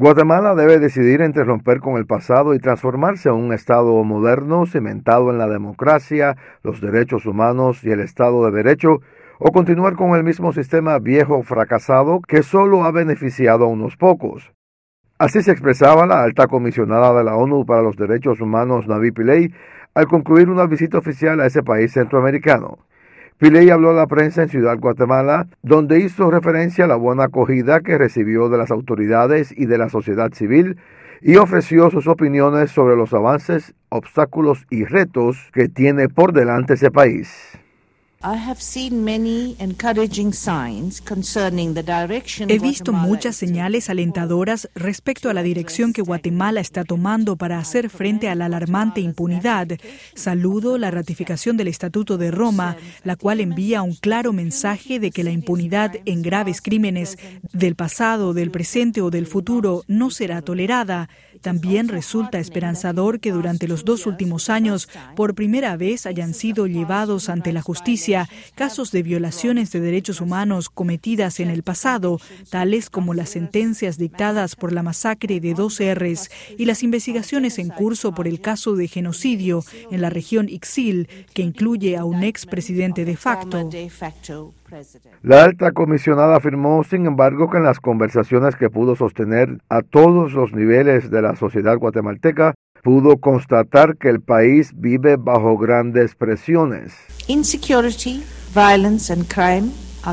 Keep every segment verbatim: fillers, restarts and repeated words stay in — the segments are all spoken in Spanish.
Guatemala debe decidir entre romper con el pasado y transformarse en un Estado moderno, cimentado en la democracia, los derechos humanos y el Estado de Derecho, o continuar con el mismo sistema viejo fracasado que solo ha beneficiado a unos pocos. Así se expresaba la alta comisionada de la ONU para los Derechos Humanos, Navi Pillay, al concluir una visita oficial a ese país centroamericano. Pillay habló a la prensa en Ciudad Guatemala, donde hizo referencia a la buena acogida que recibió de las autoridades y de la sociedad civil y ofreció sus opiniones sobre los avances, obstáculos y retos que tiene por delante ese país. He visto muchas señales alentadoras respecto a la dirección que Guatemala está tomando para hacer frente a la alarmante impunidad. Saludo la ratificación del Estatuto de Roma, la cual envía un claro mensaje de que la impunidad en graves crímenes del pasado, del presente o del futuro no será tolerada. También resulta esperanzador que durante los dos últimos años, por primera vez, hayan sido llevados ante la justicia casos de violaciones de derechos humanos cometidas en el pasado, tales como las sentencias dictadas por la masacre de dos erres y las investigaciones en curso por el caso de genocidio en la región Ixil, que incluye a un expresidente de facto. La alta comisionada afirmó, sin embargo, que en las conversaciones que pudo sostener a todos los niveles de la sociedad guatemalteca, pudo constatar que el país vive bajo grandes presiones. Insecurity, violence and crime.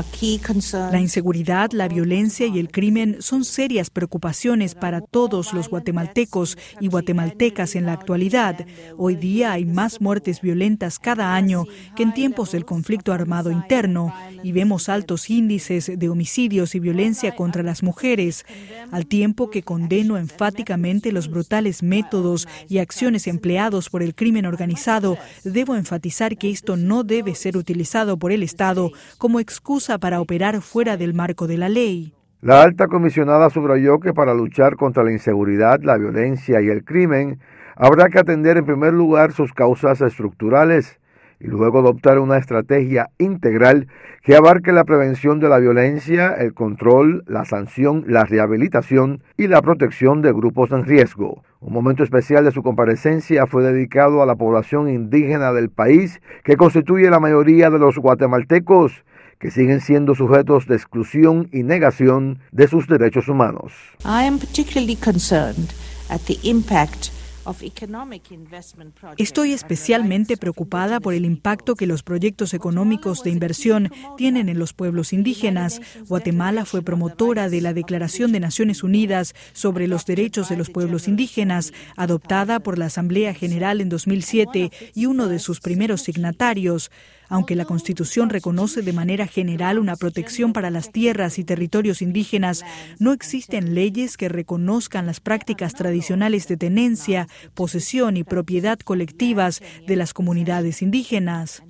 La inseguridad, la violencia y el crimen son serias preocupaciones para todos los guatemaltecos y guatemaltecas en la actualidad. Hoy día hay más muertes violentas cada año que en tiempos del conflicto armado interno y vemos altos índices de homicidios y violencia contra las mujeres. Al tiempo que condeno enfáticamente los brutales métodos y acciones empleados por el crimen organizado, debo enfatizar que esto no debe ser utilizado por el Estado como excusa para operar fuera del marco de la ley. La alta comisionada subrayó que para luchar contra la inseguridad, la violencia y el crimen, habrá que atender en primer lugar sus causas estructurales y luego adoptar una estrategia integral que abarque la prevención de la violencia, el control, la sanción, la rehabilitación y la protección de grupos en riesgo. Un momento especial de su comparecencia fue dedicado a la población indígena del país, que constituye la mayoría de los guatemaltecos, que siguen siendo sujetos de exclusión y negación de sus derechos humanos. Estoy especialmente preocupada por el impacto que los proyectos económicos de inversión tienen en los pueblos indígenas. Guatemala fue promotora de la Declaración de Naciones Unidas sobre los Derechos de los Pueblos Indígenas, adoptada por la Asamblea General en dos mil siete y uno de sus primeros signatarios. Aunque la Constitución reconoce de manera general una protección para las tierras y territorios indígenas, no existen leyes que reconozcan las prácticas tradicionales de tenencia, posesión y propiedad colectivas de las comunidades indígenas.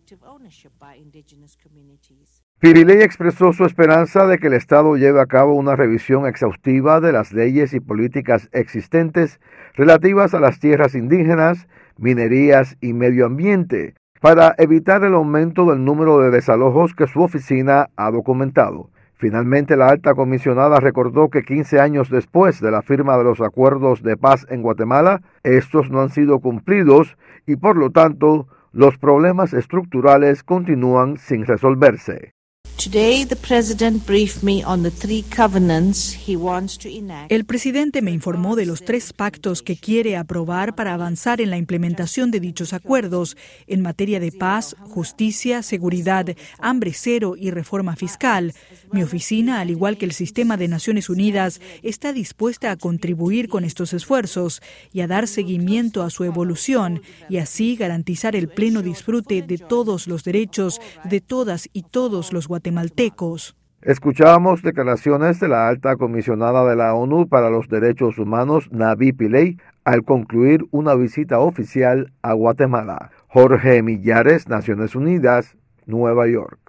Pillay expresó su esperanza de que el Estado lleve a cabo una revisión exhaustiva de las leyes y políticas existentes relativas a las tierras indígenas, minerías y medio ambiente, para evitar el aumento del número de desalojos que su oficina ha documentado. Finalmente, la alta comisionada recordó que quince años después de la firma de los acuerdos de paz en Guatemala, estos no han sido cumplidos y, por lo tanto, los problemas estructurales continúan sin resolverse. El presidente me informó de los tres pactos que quiere aprobar para avanzar en la implementación de dichos acuerdos en materia de paz, justicia, seguridad, hambre cero y reforma fiscal. Mi oficina, al igual que el sistema de Naciones Unidas, está dispuesta a contribuir con estos esfuerzos y a dar seguimiento a su evolución y así garantizar el pleno disfrute de todos los derechos de todas y todos los guatemaltecos. Escuchamos declaraciones de la alta comisionada de la ONU para los Derechos Humanos, Navi Pillay, al concluir una visita oficial a Guatemala. Jorge Millares, Naciones Unidas, Nueva York.